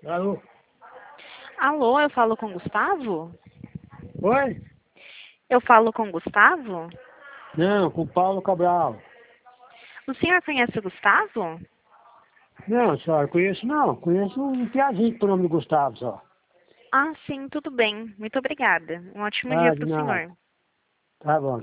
Alô? Alô, eu falo com Gustavo? Oi? Eu falo com Gustavo? Não, com o Paulo Cabral. O senhor conhece o Gustavo? Não, senhora, conheço não. Conheço um piazinho por nome de Gustavo só. Ah, sim, tudo bem. Muito obrigada. Um ótimo dia Ah, de para o nada. senhor. Tá bom.